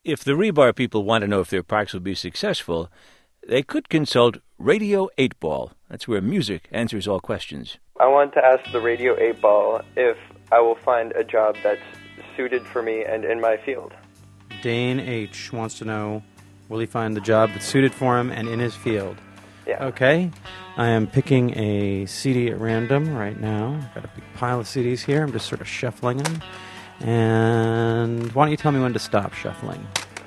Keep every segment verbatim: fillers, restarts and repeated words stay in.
If the Rebar people want to know if their parks will be successful, they could consult Radio eight Ball. That's where music answers all questions. I want to ask the Radio eight Ball if I will find a job that's suited for me and in my field. Dane H. wants to know, will he find the job that's suited for him and in his field? Yeah. Okay. I am picking a C D at random right now. I've got a big pile of C Ds here. I'm just sort of shuffling them. And why don't you tell me when to stop shuffling?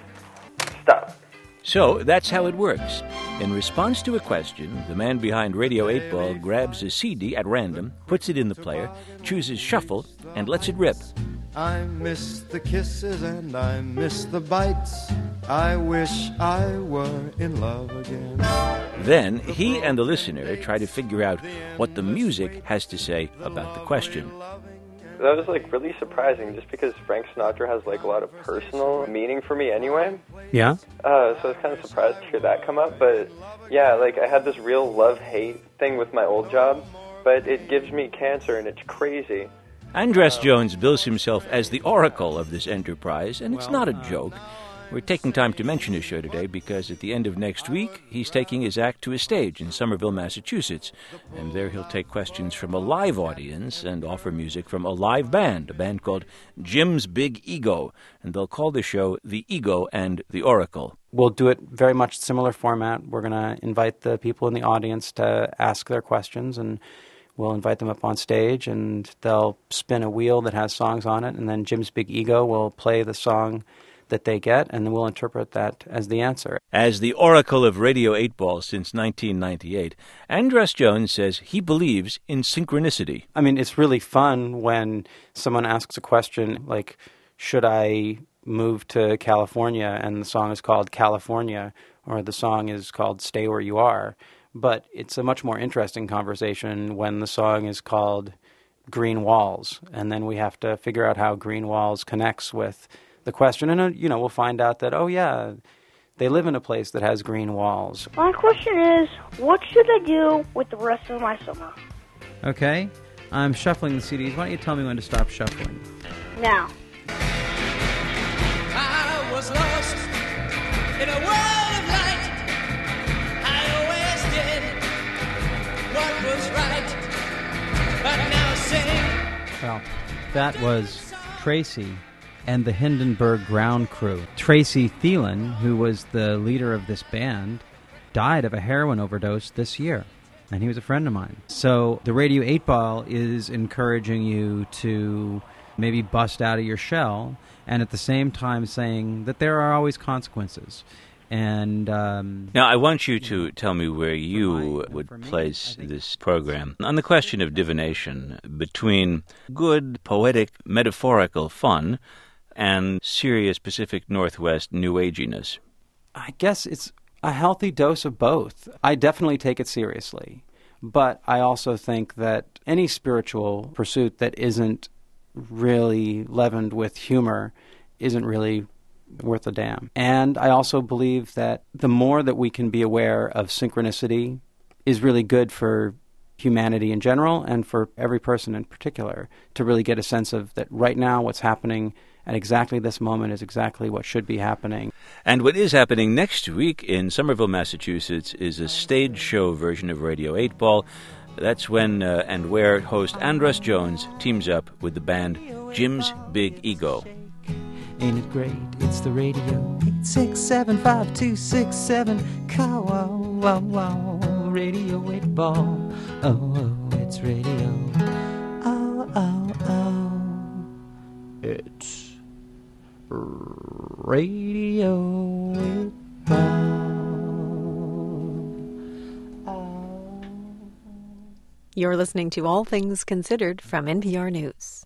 Stop. So that's how it works. In response to a question, the man behind Radio eight Ball grabs a C D at random, puts it in the player, chooses shuffle, and lets it rip. I miss the kisses and I miss the bites. I wish I were in love again. Then he and the listener try to figure out what the music has to say about the question. That was, like, really surprising, just because Frank Sinatra has, like, a lot of personal meaning for me anyway. Yeah? Uh, so I was kind of surprised to hear that come up. But, yeah, like, I had this real love-hate thing with my old job, but it gives me cancer, and it's crazy. Andras Jones bills himself as the oracle of this enterprise, and it's not a joke. We're taking time to mention his show today because at the end of next week, he's taking his act to a stage in Somerville, Massachusetts. And there he'll take questions from a live audience and offer music from a live band, a band called Jim's Big Ego. And they'll call the show The Ego and the Oracle. We'll do it very much similar format. We're going to invite the people in the audience to ask their questions, and we'll invite them up on stage, and they'll spin a wheel that has songs on it, and then Jim's Big Ego will play the song that they get, and then we'll interpret that as the answer. As the oracle of Radio eight Ball since nineteen ninety-eight, Andras Jones says he believes in synchronicity. I mean, it's really fun when someone asks a question like, should I move to California? And the song is called California, or the song is called Stay Where You Are. But it's a much more interesting conversation when the song is called Green Walls, and then we have to figure out how Green Walls connects with the question. And, you know, we'll find out that, oh, yeah, they live in a place that has green walls. My question is, what should I do with the rest of my summer? Okay. I'm shuffling the C Ds. Why don't you tell me when to stop shuffling? Now. I was lost in a world of light. I always did what was right, but now sing. Well, that was Tracy and the Hindenburg Ground Crew. Tracy Thielen, who was the leader of this band, died of a heroin overdose this year, and he was a friend of mine. So the Radio eight Ball is encouraging you to maybe bust out of your shell, and at the same time saying that there are always consequences. And um, now I want you to tell me where you would place this program on the question of divination between good, poetic, metaphorical fun and serious Pacific Northwest New Aginess. I guess it's a healthy dose of both. I definitely take it seriously, but I also think that any spiritual pursuit that isn't really leavened with humor isn't really worth a damn. And I also believe that the more that we can be aware of synchronicity is really good for humanity in general and for every person in particular, to really get a sense of that right now what's happening at exactly this moment is exactly what should be happening. And what is happening next week in Somerville, Massachusetts is a stage show version of Radio eight Ball. That's when uh, and where host Andras Jones teams up with the band Jim's Big Ego. Ain't it great? It's the radio. eight six seven, five two six seven. Call, wow, wow, Radio eight Ball. Oh, oh, it's radio. Oh, oh, oh. It's Radio eight Ball. You're listening to All Things Considered from N P R News.